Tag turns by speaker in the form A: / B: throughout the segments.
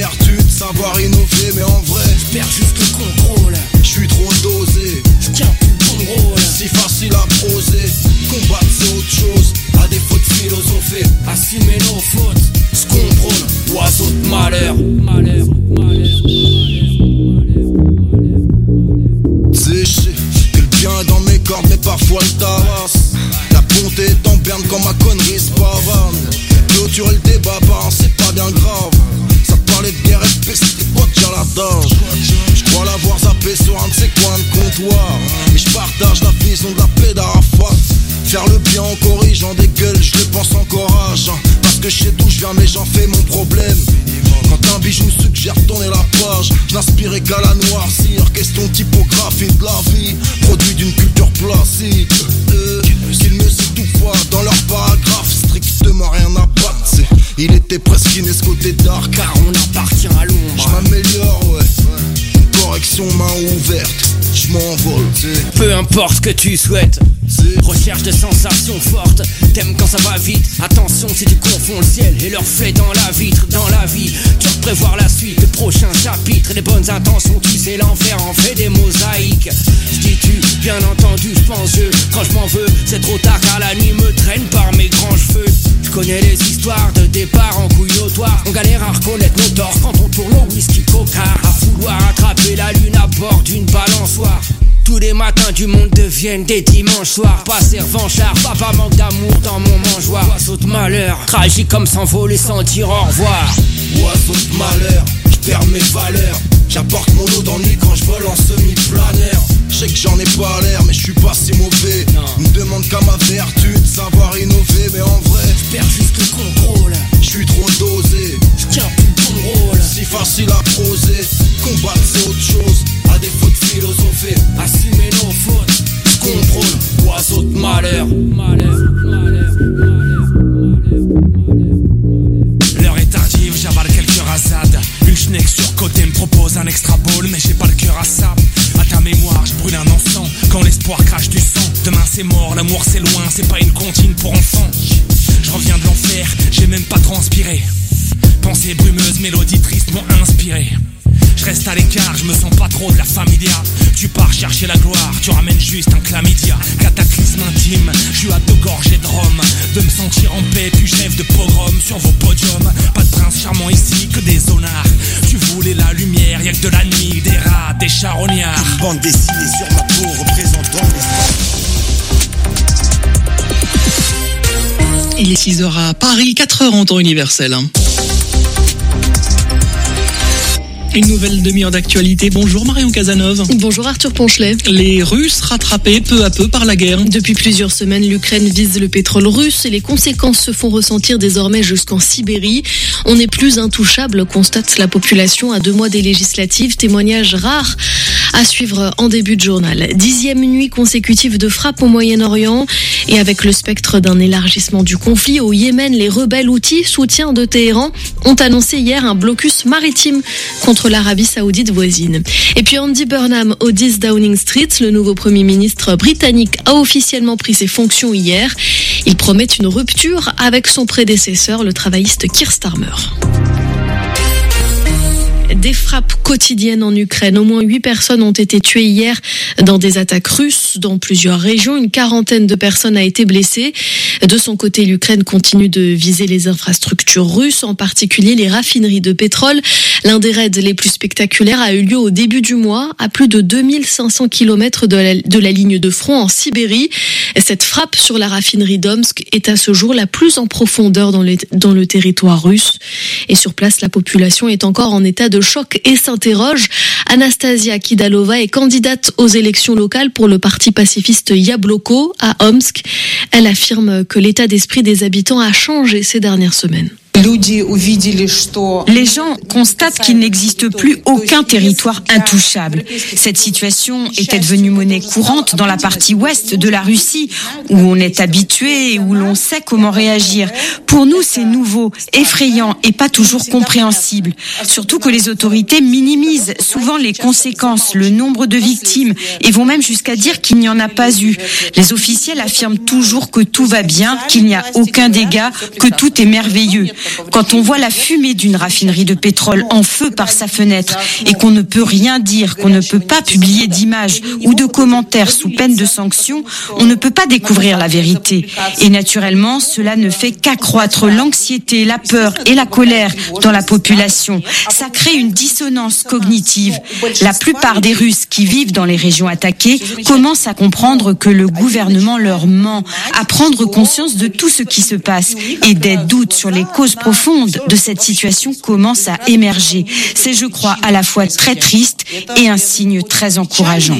A: vertu de savoir innover, mais en vrai,
B: je perds juste le contrôle.
A: Je suis trop dosé,
B: je tiens plus le bon rôle.
A: Si facile à poser, combattre c'est autre chose. À défaut de philosopher,
B: assumer nos fautes,
A: se contrôle, oiseau de malheur. C'est chier, que le bien est dans mes cordes, mais parfois le tabasse. La bonté est en berne quand ma connerie se pavane. Clôturer le débat, bah c'est pas bien grave. Ça parlait de guerre et de peste, c'était pas déjà la dage. J'crois l'avoir zappé sur un de ces coins de comptoir. Et j'partage la vision de la paix d'Arafat. Faire le bien en corrigeant des gueules, je le pense encore âge. Parce que je sais d'où je viens mais j'en fais mon problème. Quand un bijou suggère tourner la page, je n'inspirais qu'à la noircir. Question typographie de la vie, produit d'une culture classique. Qu'ils ne s'étouffent pas dans leur paragraphe, strictement rien à battre. Il était presque inné ce côté dark,
B: car on appartient à l'ombre.
A: Je m'améliore, ouais. Correction main ouverte, je m'envole,
B: peu importe ce que tu souhaites. Recherche de sensations fortes. T'aimes quand ça va vite. Attention si tu confonds le ciel et leur fait dans la vitre. Dans la vie, tu peux prévoir la suite, le prochain chapitre. Les bonnes intentions, tu sais l'enfer en fait des mosaïques. Dis-tu, bien entendu, je pense quand je m'en veux, c'est trop tard car la nuit me traîne par mes grands cheveux. Je connais les histoires de départ en couille notoire. On galère à reconnaître nos torts quand on tourne au whisky cocard. À vouloir attraper la lune à bord d'une balançoire. Tous les matins du monde deviennent des dimanches soirs. Passé revanchard, papa manque d'amour dans mon mangeoire. Oiseau de malheur, tragique comme s'envoler sans dire au revoir.
A: Oiseau de malheur, je perds mes valeurs. J'apporte mon lot dans le lit quand je vole en semi-planeur. Je sais que j'en ai pas l'air mais je suis pas si mauvais. Me demande qu'à ma vertu de savoir innover, mais en vrai,
B: je perds juste le contrôle.
A: Je suis trop dosé,
B: je tiens plus le bon rôle.
A: Si facile à poser, combattre c'est autre chose. À défaut de philosopher,
B: assumer nos fautes,
A: je contrôle, oiseau de malheur.
C: L'heure est tardive, j'avale quelques rasades. Une schneck surcotée me propose un extra ball, mais j'ai pas le cœur à ça. À ta mémoire, je brûle un encens quand l'espoir crache du sang. Demain c'est mort, l'amour c'est loin, c'est pas une comptine pour enfants. Je reviens de l'enfer, j'ai même pas transpiré. Pensées brumeuses, mélodies tristes m'ont inspiré. Je reste à l'écart, je me sens pas trop de la familia. Tu pars chercher la gloire, tu ramènes juste un chlamydia. Cataclysme intime, je suis à 2 gorgées de rhum. De me sentir en paix, puis je rêve de pogrom sur vos podiums. Pas de prince charmant ici, que des zonards. Tu voulais la lumière, y'a que de la nuit, des rats, des charognards.
A: Une bande dessinée sur ma peau représentant les...
D: Il est 6h à Paris, 4h en temps universel. Une nouvelle demi-heure d'actualité. Bonjour Marion Casanov.
E: Bonjour Arthur Ponchelet.
D: Les Russes rattrapés peu à peu par la guerre.
E: Depuis plusieurs semaines, l'Ukraine vise le pétrole russe et les conséquences se font ressentir désormais jusqu'en Sibérie. On n'est plus intouchable, constate la population à 2 mois des législatives. Témoignage rare à suivre en début de journal. 10e nuit consécutive de frappe au Moyen-Orient et avec le spectre d'un élargissement du conflit au Yémen, les rebelles houthis, soutiens de Téhéran, ont annoncé hier un blocus maritime contre l'Arabie Saoudite voisine. Et puis Andy Burnham au 10 Downing Street, le nouveau Premier ministre britannique a officiellement pris ses fonctions hier. Il promet une rupture avec son prédécesseur, le travailliste Keir Starmer. Des frappes quotidiennes en Ukraine. Au moins 8 personnes ont été tuées hier dans des attaques russes dans plusieurs régions. Une 40aine de personnes a été blessée. De son côté, l'Ukraine continue de viser les infrastructures russes, en particulier les raffineries de pétrole. L'un des raids les plus spectaculaires a eu lieu au début du mois, à plus de 2500 km de la ligne de front en Sibérie. Cette frappe sur la raffinerie d'Omsk est à ce jour la plus en profondeur dans le territoire russe. Et sur place, la population est encore en état de choc et s'interroge. Anastasia Kidalova est candidate aux élections locales pour le parti pacifiste Yabloko à Omsk. Elle affirme que l'état d'esprit des habitants a changé ces dernières semaines.
F: Les gens constatent qu'il n'existe plus aucun territoire intouchable. Cette situation était devenue monnaie courante dans la partie ouest de la Russie, où on est habitué et où l'on sait comment réagir. Pour nous, c'est nouveau, effrayant et pas toujours compréhensible. Surtout que les autorités minimisent souvent les conséquences, le nombre de victimes, et vont même jusqu'à dire qu'il n'y en a pas eu. Les officiels affirment toujours que tout va bien, qu'il n'y a aucun dégât, que tout est merveilleux. Quand on voit la fumée d'une raffinerie de pétrole en feu par sa fenêtre et qu'on ne peut rien dire, qu'on ne peut pas publier d'images ou de commentaires sous peine de sanctions, on ne peut pas découvrir la vérité. Et naturellement, cela ne fait qu'accroître l'anxiété, la peur et la colère dans la population. Ça crée une dissonance cognitive. La plupart des Russes qui vivent dans les régions attaquées commencent à comprendre que le gouvernement leur ment, à prendre conscience de tout ce qui se passe et des doutes sur les causes profondes de cette situation commencent à émerger. C'est, je crois, à la fois très triste et un signe très encourageant.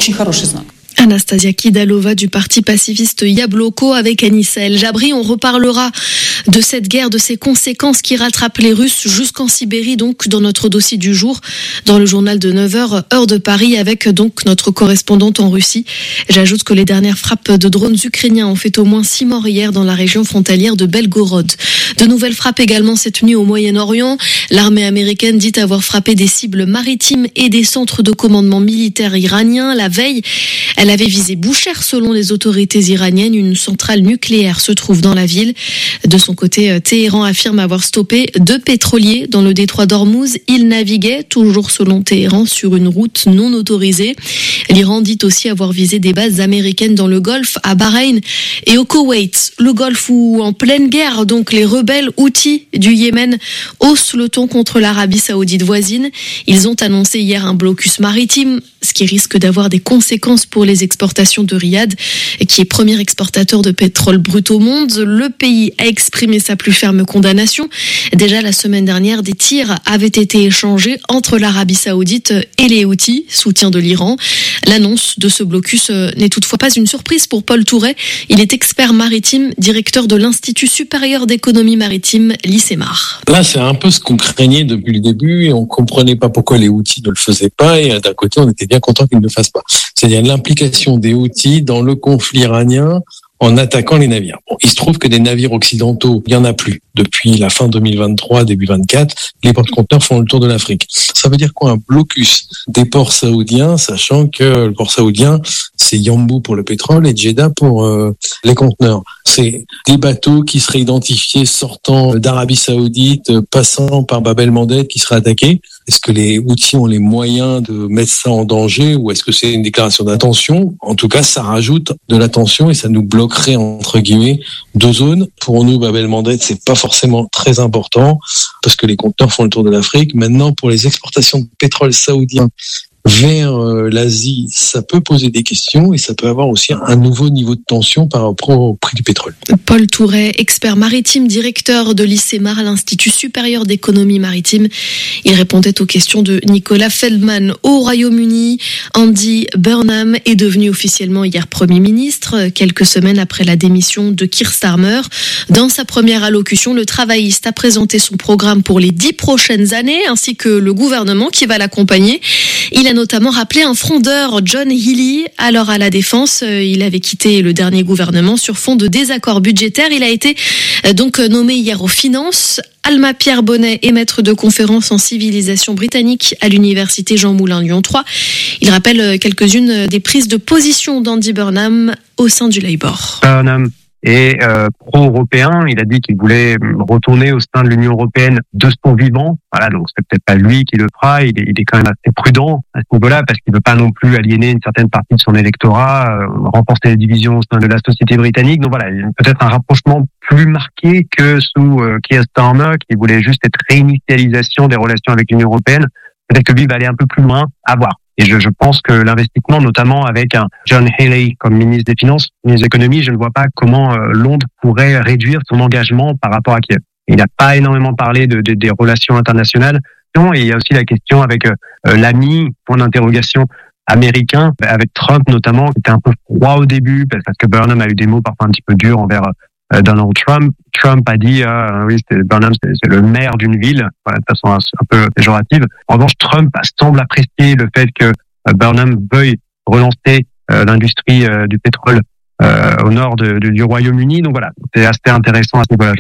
E: Anastasia Kidalova du parti pacifiste Yabloko avec Anissa El Jabri. On reparlera de cette guerre, de ses conséquences qui rattrapent les Russes jusqu'en Sibérie, donc dans notre dossier du jour, dans le journal de 9h, heure de Paris, avec donc notre correspondante en Russie. J'ajoute que les dernières frappes de drones ukrainiens ont fait au moins 6 morts hier dans la région frontalière de Belgorod. De nouvelles frappes également cette nuit au Moyen-Orient. L'armée américaine dit avoir frappé des cibles maritimes et des centres de commandement militaire iraniens. La veille, elle avait visé Boucher selon les autorités iraniennes. Une centrale nucléaire se trouve dans la ville. De son côté, Téhéran affirme avoir stoppé 2 pétroliers dans le détroit d'Ormuz. Ils naviguaient, toujours selon Téhéran, sur une route non autorisée. L'Iran dit aussi avoir visé des bases américaines dans le Golfe, à Bahreïn et au Koweït. Le Golfe où, en pleine guerre, donc les rebelles Houthis du Yémen haussent le ton contre l'Arabie saoudite voisine. Ils ont annoncé hier un blocus maritime, ce qui risque d'avoir des conséquences pour les exportations de Riyad, qui est premier exportateur de pétrole brut au monde. Le pays a exprimé sa plus ferme condamnation. Déjà la semaine dernière, des tirs avaient été échangés entre l'Arabie saoudite et les Houthis, soutien de l'Iran. L'annonce de ce blocus n'est toutefois pas une surprise pour Paul Touret. Il est expert maritime, directeur de l'Institut supérieur d'économie maritime, l'ICEMAR.
G: Là, c'est un peu ce qu'on craignait depuis le début et on comprenait pas pourquoi les Houthis ne le faisaient pas et d'un côté, on était bien content qu'ils ne le fassent pas. C'est-à-dire l'implication des Houthis dans le conflit iranien en attaquant les navires. Bon, il se trouve que des navires occidentaux, il y en a plus. Depuis la fin 2023, début 24, les porte-conteneurs font le tour de l'Afrique. Ça veut dire quoi, un blocus des ports saoudiens, sachant que le port saoudien, c'est Yanbu pour le pétrole et Jeddah pour les conteneurs. C'est des bateaux qui seraient identifiés sortant d'Arabie Saoudite, passant par Bab el-Mandeb qui seraient attaqués. Est-ce que les Houthis ont les moyens de mettre ça en danger ou est-ce que c'est une déclaration d'intention? En tout cas, ça rajoute de la tension et ça nous bloquerait, entre guillemets, 2 zones. Pour nous, Bab el-Mandeb, c'est pas forcément très important parce que les conteneurs font le tour de l'Afrique. Maintenant, pour les exportations de pétrole saoudien vers l'Asie, ça peut poser des questions et ça peut avoir aussi un nouveau niveau de tension par rapport au prix du pétrole.
E: Paul Touret, expert maritime, directeur de l'ICEMAR, l'Institut supérieur d'économie maritime. Il répondait aux questions de Nicolas Feldman. Au Royaume-Uni, Andy Burnham est devenu officiellement hier Premier ministre, quelques semaines après la démission de Keir Starmer. Dans sa première allocution, le travailliste a présenté son programme pour les 10 prochaines années, ainsi que le gouvernement qui va l'accompagner. Il a notamment rappelé un frondeur, John Healey, alors à la Défense. Il avait quitté le dernier gouvernement sur fond de désaccords budgétaires. Il a été donc nommé hier aux Finances. Alma Pierre Bonnet est maître de conférence en civilisation britannique à l'université Jean Moulin Lyon 3. Il rappelle quelques-unes des prises de position d'Andy Burnham au sein du Labour.
H: Burnham est pro-européen. Il a dit qu'il voulait retourner au sein de l'Union européenne de son vivant. Voilà, donc c'est peut-être pas lui qui le fera. Il est quand même assez prudent à ce niveau-là parce qu'il veut pas non plus aliéner une certaine partie de son électorat, renforcer les divisions au sein de la société britannique. Donc voilà, il y a peut-être un rapprochement plus marqué que sous Keir Starmer qui voulait juste cette réinitialisation des relations avec l'Union européenne. Peut-être que lui va aller un peu plus loin, à voir. Et je pense que l'investissement, notamment avec un John Healey comme ministre des Finances, ministre de l'Économie, je ne vois pas comment Londres pourrait réduire son engagement par rapport à Kiev. Il n'a pas énormément parlé des relations internationales. Et il y a aussi la question avec l'ami, point d'interrogation, américain, avec Trump notamment, qui était un peu froid au début, parce que Burnham a eu des mots parfois un petit peu durs envers Donald Trump. Trump a dit oui, Burnham c'est le maire d'une ville, voilà, de façon un peu péjorative. En revanche, Trump semble apprécier le fait que Burnham veuille relancer l'industrie du pétrole au nord du Royaume-Uni. Donc voilà, c'est assez intéressant à ce niveau-là, je pense.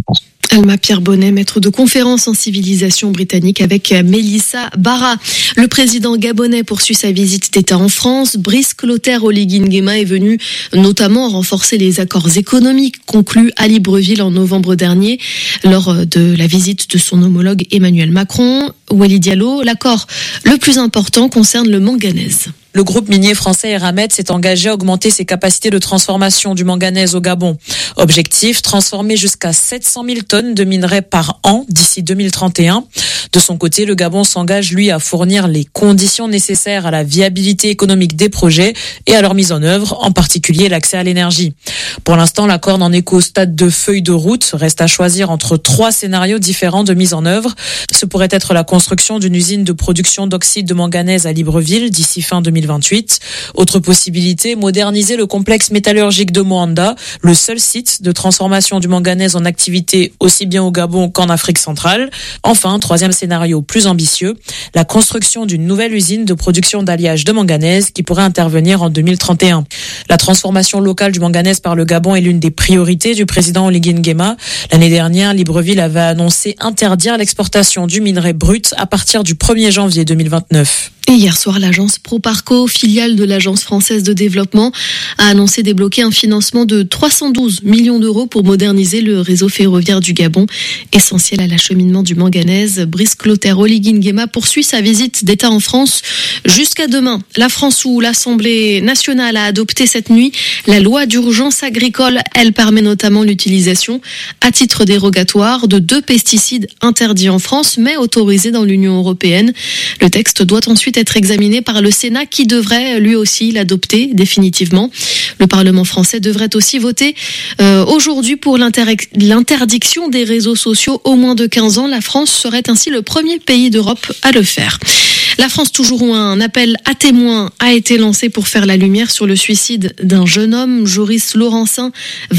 E: Alma Pierre-Bonnet, maître de conférence en civilisation britannique avec Mélissa Bara. Le président gabonais poursuit sa visite d'État en France. Brice Clotaire Oligui Nguema est venu notamment renforcer les accords économiques conclus à Libreville en novembre dernier lors de la visite de son homologue Emmanuel Macron. Walid Diallo, l'accord le plus important concerne le manganèse.
I: Le groupe minier français Eramet s'est engagé à augmenter ses capacités de transformation du manganèse au Gabon. Objectif, transformer jusqu'à 700 000 tonnes de minerais par an d'ici 2031. De son côté, le Gabon s'engage, lui, à fournir les conditions nécessaires à la viabilité économique des projets et à leur mise en œuvre, en particulier l'accès à l'énergie. Pour l'instant, l'accord n'en est qu'au stade de feuille de route. Reste à choisir entre 3 scénarios différents de mise en œuvre. Ce pourrait être la construction d'une usine de production d'oxyde de manganèse à Libreville d'ici fin 2028. Autre possibilité, moderniser le complexe métallurgique de Moanda, le seul site de transformation du manganèse en activité aussi bien au Gabon qu'en Afrique centrale. Enfin, troisième scénario plus ambitieux, la construction d'une nouvelle usine de production d'alliage de manganèse qui pourrait intervenir en 2031. La transformation locale du manganèse par le Gabon est l'une des priorités du président Oligui Nguema. L'année dernière, Libreville avait annoncé interdire l'exportation du minerai brut à partir du 1er janvier 2029.
E: Et hier soir, l'agence Proparco, filiale de l'Agence française de développement, a annoncé débloquer un financement de 312 millions d'euros pour moderniser le réseau ferroviaire du Gabon, essentiel à l'acheminement du manganèse. Brice Clotaire Oligui Nguema poursuit sa visite d'État en France jusqu'à demain. La France, où l'Assemblée nationale a adopté cette nuit la loi d'urgence agricole. Elle permet notamment l'utilisation à titre dérogatoire de 2 pesticides interdits en France, mais autorisés dans l'Union européenne. Le texte doit ensuite être examiné par le Sénat qui devrait lui aussi l'adopter définitivement. Le Parlement français devrait aussi voter aujourd'hui pour l'interdiction des réseaux sociaux aux moins de 15 ans. La France serait ainsi le premier pays d'Europe à le faire. La France toujours, où un appel à témoins a été lancé pour faire la lumière sur le suicide d'un jeune homme. Joris Laurencin,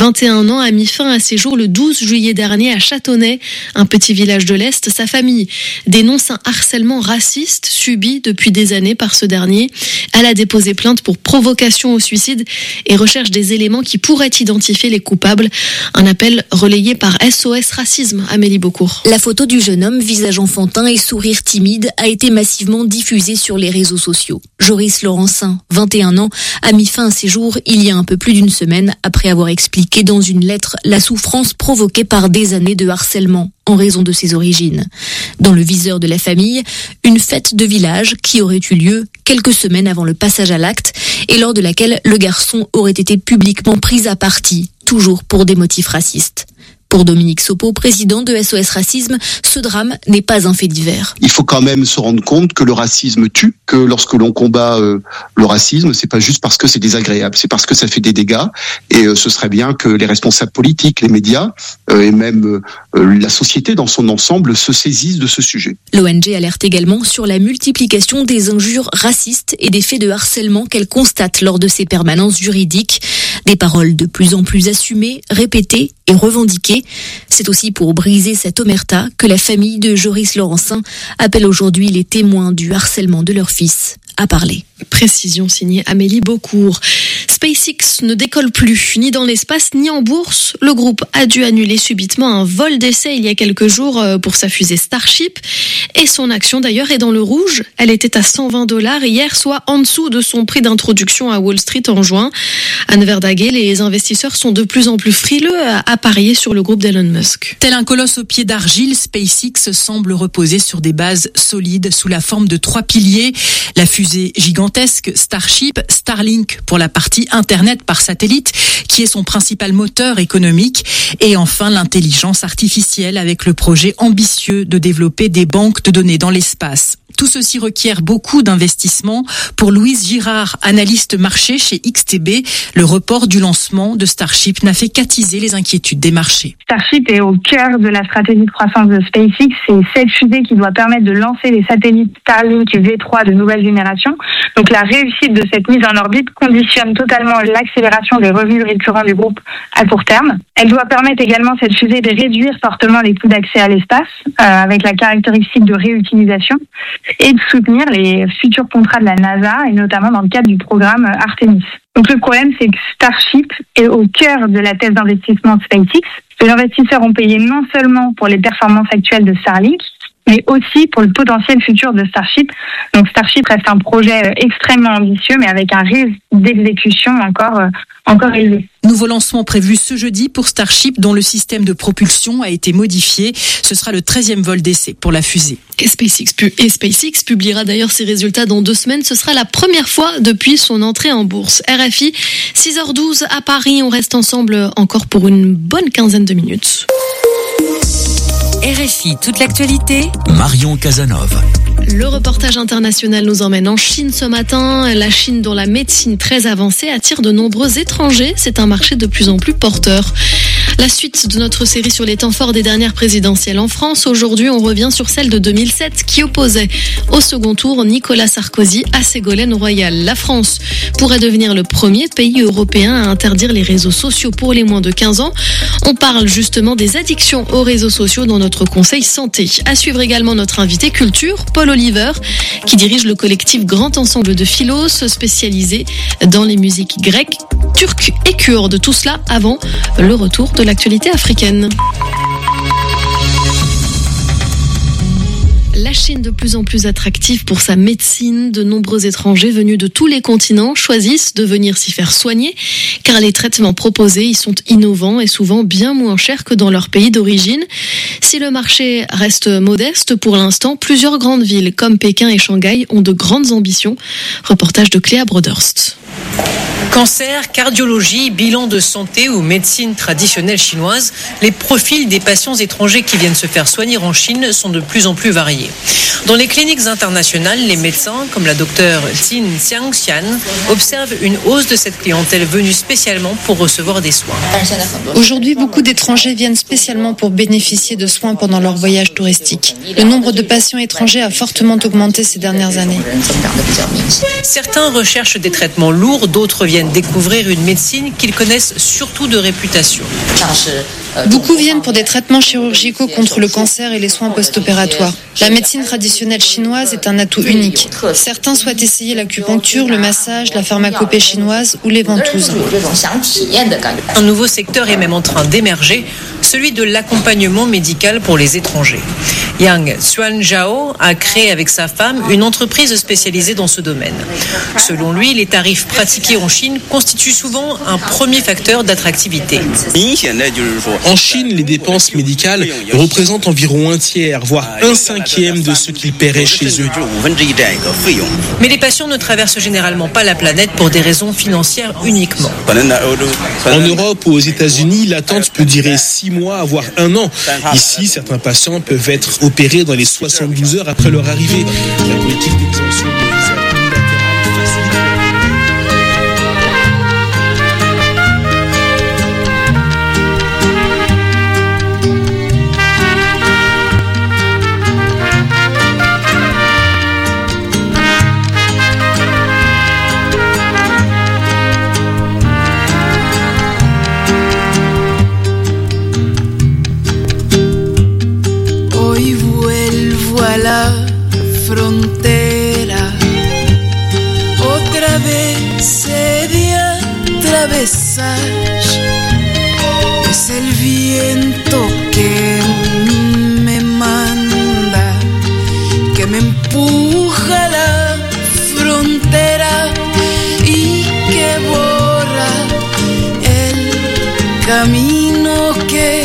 E: 21 ans, a mis fin à ses jours le 12 juillet dernier à Châtonnay, un petit village de l'Est. Sa famille dénonce un harcèlement raciste subi depuis des années par ce dernier. Elle a déposé plainte pour provocation au suicide et recherche des éléments qui pourraient identifier les coupables. Un appel relayé par SOS Racisme. Amélie Beaucourt.
J: La photo du jeune homme, visage enfantin et sourire timide, a été massivement diffusée sur les réseaux sociaux. Joris Laurencin, 21 ans, a mis fin à ses jours il y a un peu plus d'une semaine après avoir expliqué dans une lettre la souffrance provoquée par des années de harcèlement en raison de ses origines. Dans le viseur de la famille, une fête de village qui aurait eu lieu quelques semaines avant le passage à l'acte et lors de laquelle le garçon aurait été publiquement pris à partie, toujours pour des motifs racistes. Pour Dominique Sopo, président de SOS Racisme, ce drame n'est pas un fait divers.
K: Il faut quand même se rendre compte que le racisme tue, que lorsque l'on combat le racisme, c'est pas juste parce que c'est désagréable, c'est parce que ça fait des dégâts. Et ce serait bien que les responsables politiques, les médias et même la société dans son ensemble se saisissent de ce sujet.
J: L'ONG alerte également sur la multiplication des injures racistes et des faits de harcèlement qu'elle constate lors de ses permanences juridiques. Des paroles de plus en plus assumées, répétées et revendiquées. C'est aussi pour briser cette omerta que la famille de Joris Laurencin appelle aujourd'hui les témoins du harcèlement de leur fils à parler.
E: Précision signée Amélie Beaucourt. SpaceX ne décolle plus, ni dans l'espace, ni en bourse. Le groupe a dû annuler subitement un vol d'essai il y a quelques jours pour sa fusée Starship. Et son action d'ailleurs est dans le rouge. Elle était à $120 hier, soit en dessous de son prix d'introduction à Wall Street en juin. Anne Verdaguet, les investisseurs sont de plus en plus frileux à parier sur le groupe d'Elon Musk.
L: Tel un colosse au pied d'argile, SpaceX semble reposer sur des bases solides sous la forme de 3 piliers. La fusée gigantesque Starship, Starlink pour la partie Internet par satellite, qui est son principal moteur économique, et enfin l'intelligence artificielle avec le projet ambitieux de développer des banques de données dans l'espace. Tout ceci requiert beaucoup d'investissements. Pour Louise Girard, analyste marché chez XTB, le report du lancement de Starship n'a fait qu'attiser les inquiétudes des marchés.
M: Starship est au cœur de la stratégie de croissance de SpaceX. C'est cette fusée qui doit permettre de lancer les satellites Starlink et V3 de nouvelle génération. Donc la réussite de cette mise en orbite conditionne totalement l'accélération des revenus récurrents du groupe à court terme. Elle doit permettre également, cette fusée, de réduire fortement les coûts d'accès à l'espace avec la caractéristique de réutilisation, et de soutenir les futurs contrats de la NASA, et notamment dans le cadre du programme Artemis. Donc le problème, c'est que Starship est au cœur de la thèse d'investissement de SpaceX. Les investisseurs ont payé non seulement pour les performances actuelles de Starlink, mais aussi pour le potentiel futur de Starship. Donc Starship reste un projet extrêmement ambitieux, mais avec un risque d'exécution encore élevé.
L: Nouveau lancement prévu ce jeudi pour Starship, dont le système de propulsion a été modifié. Ce sera le 13e vol d'essai pour la fusée.
E: Et SpaceX publiera d'ailleurs ses résultats dans 2 semaines. Ce sera la première fois depuis son entrée en bourse. RFI, 6h12 à Paris. On reste ensemble encore pour une bonne quinzaine de minutes.
N: RFI, toute l'actualité.
O: Marion Casanova.
E: Le reportage international nous emmène en Chine ce matin. La Chine, dont la médecine très avancée attire de nombreux étrangers. C'est un marché de plus en plus porteur. La suite de notre série sur les temps forts des dernières présidentielles en France. Aujourd'hui, on revient sur celle de 2007 qui opposait au second tour Nicolas Sarkozy à Ségolène Royal. La France pourrait devenir le premier pays européen à interdire les réseaux sociaux pour les moins de 15 ans. On parle justement des addictions aux réseaux sociaux dans notre conseil santé. À suivre également notre invité culture, Paul Oliver, qui dirige le collectif Grand Ensemble de Philos, spécialisé dans les musiques grecques, turques et kurdes. Tout cela avant le retour de l'actualité africaine. La Chine de plus en plus attractive pour sa médecine. De nombreux étrangers venus de tous les continents choisissent de venir s'y faire soigner car les traitements proposés y sont innovants et souvent bien moins chers que dans leur pays d'origine. Si le marché reste modeste pour l'instant, plusieurs grandes villes comme Pékin et Shanghai ont de grandes ambitions. Reportage de Cléa Broderst.
P: Cancer, cardiologie, bilan de santé ou médecine traditionnelle chinoise, les profils des patients étrangers qui viennent se faire soigner en Chine sont de plus en plus variés. Dans les cliniques internationales, les médecins, comme la docteure Tin Xiangxian, observent une hausse de cette clientèle venue spécialement pour recevoir des soins.
Q: Aujourd'hui, beaucoup d'étrangers viennent spécialement pour bénéficier de soins pendant leur voyage touristique. Le nombre de patients étrangers a fortement augmenté ces dernières années.
P: Certains recherchent des traitements lourds, d'autres viennent découvrir une médecine qu'ils connaissent surtout de réputation.
Q: Beaucoup viennent pour des traitements chirurgicaux contre le cancer et les soins post-opératoires. La médecine traditionnelle chinoise est un atout unique. Certains souhaitent essayer l'acupuncture, le massage, la pharmacopée chinoise ou les ventouses.
P: Un nouveau secteur est même en train d'émerger, celui de l'accompagnement médical pour les étrangers. Yang Xuanzhao a créé avec sa femme une entreprise spécialisée dans ce domaine. Selon lui, les tarifs pratiqués en Chine constituent souvent un premier facteur d'attractivité.
R: En Chine, les dépenses médicales représentent environ 1/3, voire 1/5 de ce qu'ils paieraient chez eux.
P: Mais les patients ne traversent généralement pas la planète pour des raisons financières uniquement.
R: En Europe ou aux États-Unis, l'attente peut durer 6 mois, voire 1 an. Ici, certains patients peuvent être opérés dans les 72 heures après leur arrivée. La politique d'exemption de visa bilatérale facilite.
S: Frontera, otra vez he de atravesar, es el viento que me manda, que me empuja a la frontera y que borra el camino que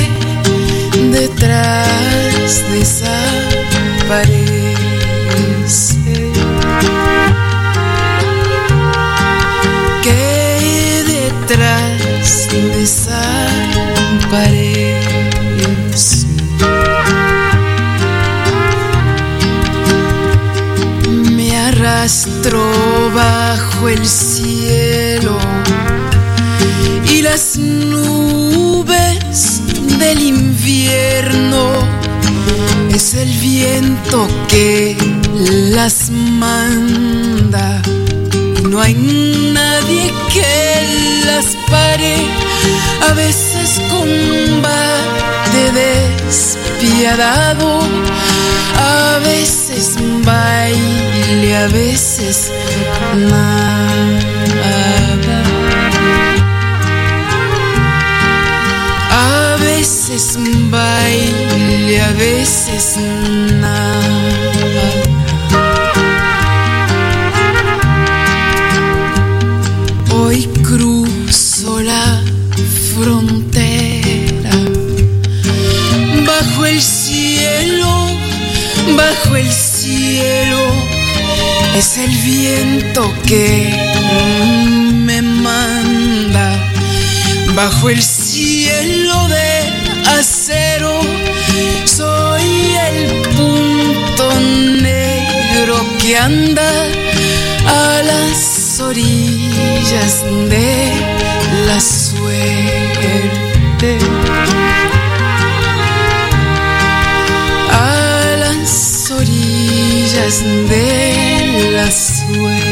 S: detrás desaparece. Que detrás desaparece. Me arrastro bajo el cielo y las nubes del invierno. Es el viento que las manda y no hay nadie que las pare. A veces combate despiadado, a veces baile, a veces nada. A veces veces nada. Hoy cruzo la frontera. Bajo el cielo es el viento que me manda. Bajo el cielo de acero soy el punto negro que anda a las orillas de la suerte. A las orillas de la suerte.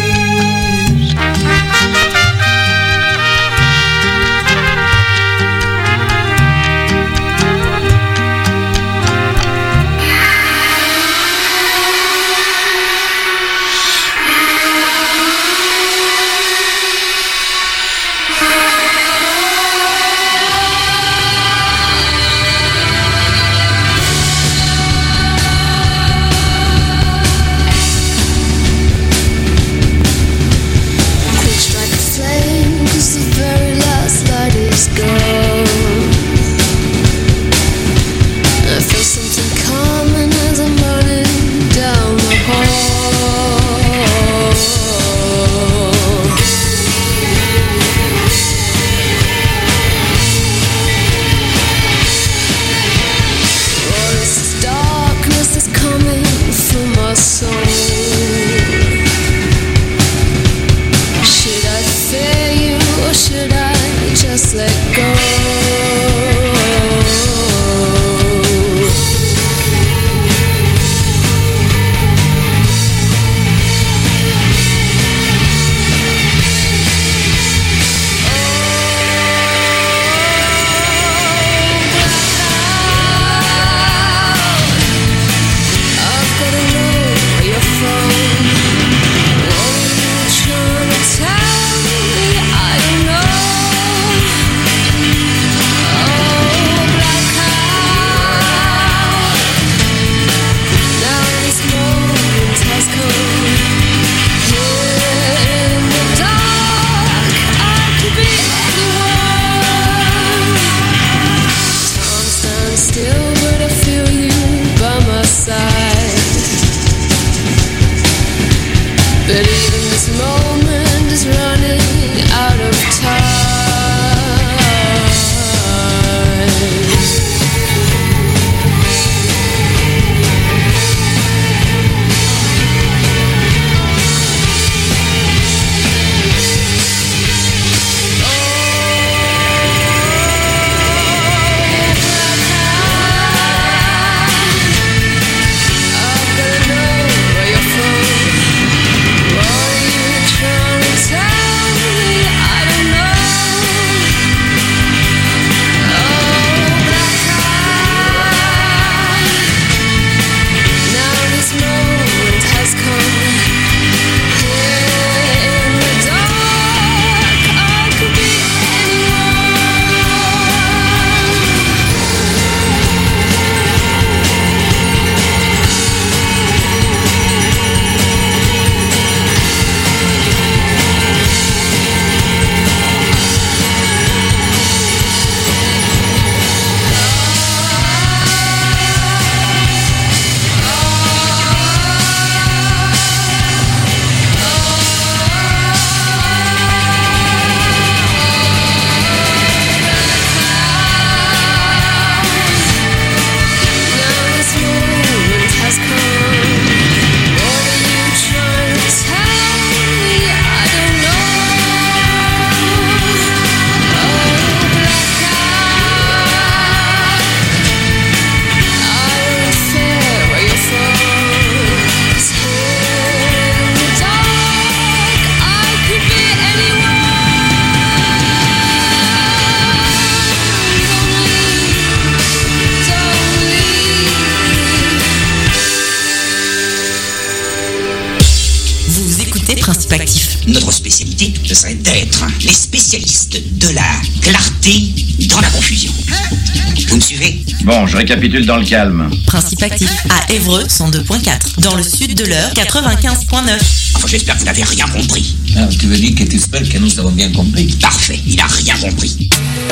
N: écoutez Principe Actif.
O: Notre spécialité, ce serait d'être les spécialistes de la clarté dans la confusion. Vous me suivez?
T: Bon, je récapitule dans le calme.
N: Principe Actif à Évreux 102.4. Dans le sud de l'Eure 95.9.
O: Enfin, j'espère que vous n'avez rien compris.
T: Ah, tu veux dire que tu espères que nous avons bien compris?
O: Parfait, il n'a rien compris.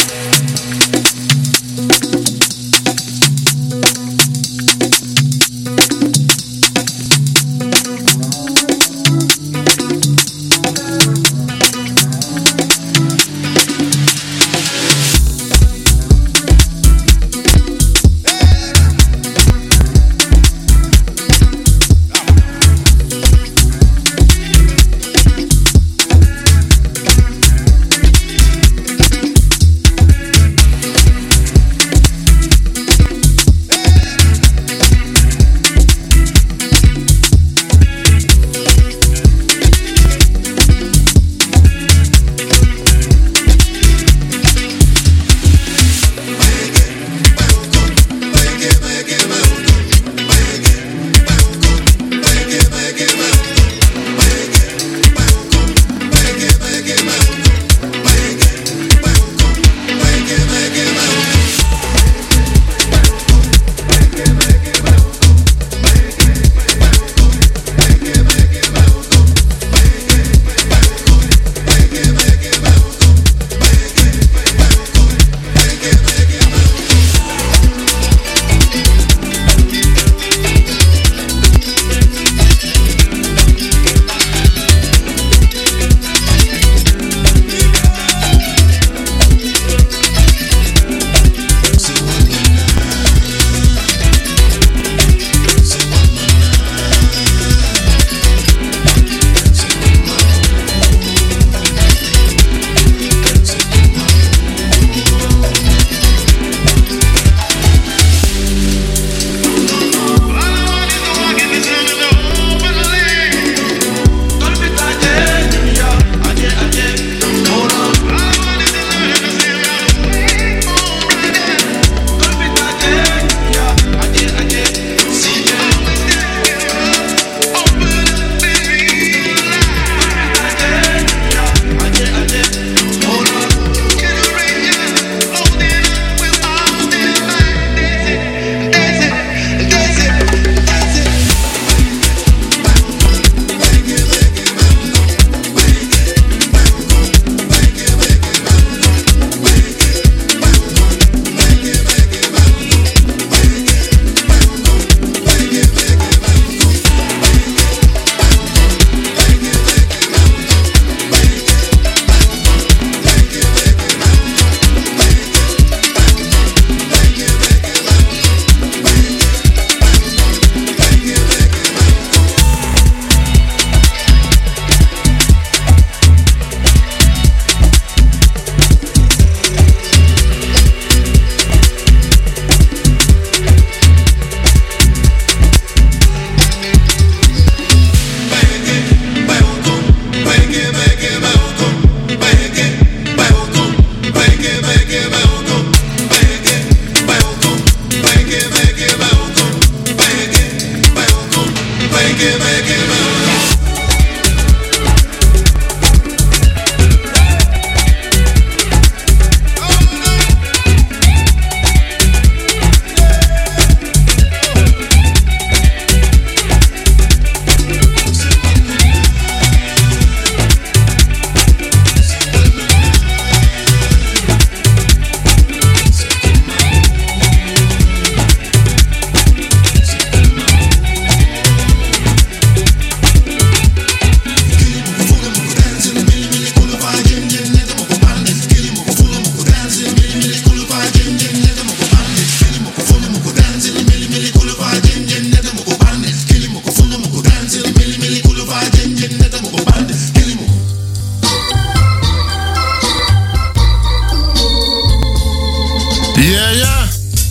A: Yeah, yeah.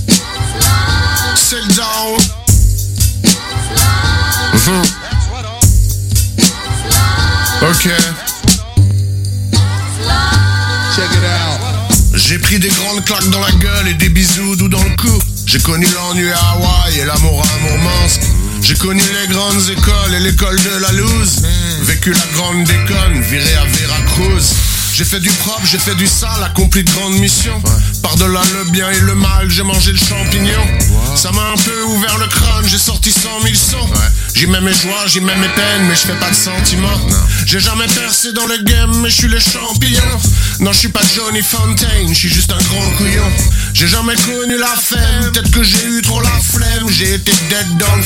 A: Sit down. Ok. Check it out. J'ai pris des grandes claques dans la gueule et des bisous doux dans le cou. J'ai connu l'ennui à Hawaï et l'amour à Mourmansk. J'ai connu les grandes écoles et l'école de la loose. Vécu la grande déconne, viré à Veracruz. J'ai fait du propre, j'ai fait du sale, accompli de grandes missions. Par-delà le bien et le mal, j'ai mangé le champignon. Ça m'a un peu ouvert le crâne, j'ai sorti 100 000 sons. J'y mets mes joies, j'y mets mes peines, mais je fais pas de sentiments. J'ai jamais percé dans le game, mais je suis le champion. Non, je suis pas Johnny Fontaine, je suis juste un grand couillon. J'ai jamais connu la femme, peut-être que j'ai eu trop la flemme. J'ai été dead dans le